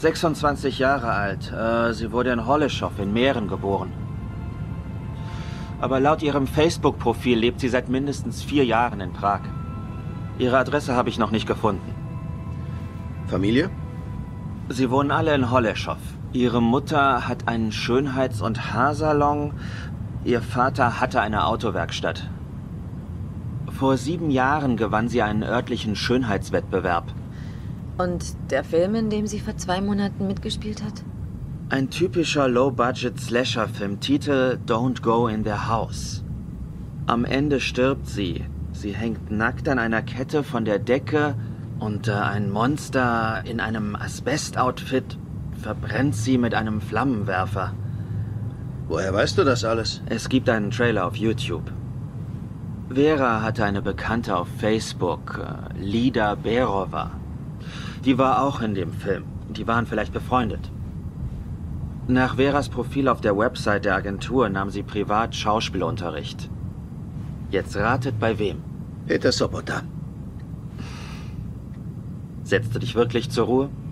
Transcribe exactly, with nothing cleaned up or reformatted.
sechsundzwanzig Jahre alt. Äh, sie wurde in Hollischow in Mähren geboren. Aber laut ihrem Facebook-Profil lebt sie seit mindestens vier Jahren in Prag. Ihre Adresse habe ich noch nicht gefunden. Familie? Sie wohnen alle in Hollischow. Ihre Mutter hat einen Schönheits- und Haarsalon. Ihr Vater hatte eine Autowerkstatt. Vor sieben Jahren gewann sie einen örtlichen Schönheitswettbewerb. Und der Film, in dem sie vor zwei Monaten mitgespielt hat? Ein typischer Low-Budget-Slasher-Film, Titel Don't Go in Their House. Am Ende stirbt sie. Sie hängt nackt an einer Kette von der Decke und äh, ein Monster in einem Asbest-Outfit verbrennt sie mit einem Flammenwerfer. Woher weißt du das alles? Es gibt einen Trailer auf YouTube. Vera hatte eine Bekannte auf Facebook, äh, Lida Berova. Die war auch in dem Film. Die waren vielleicht befreundet. Nach Veras Profil auf der Website der Agentur nahm sie privat Schauspielunterricht. Jetzt ratet bei wem? Peter Sobota. Setzt du dich wirklich zur Ruhe?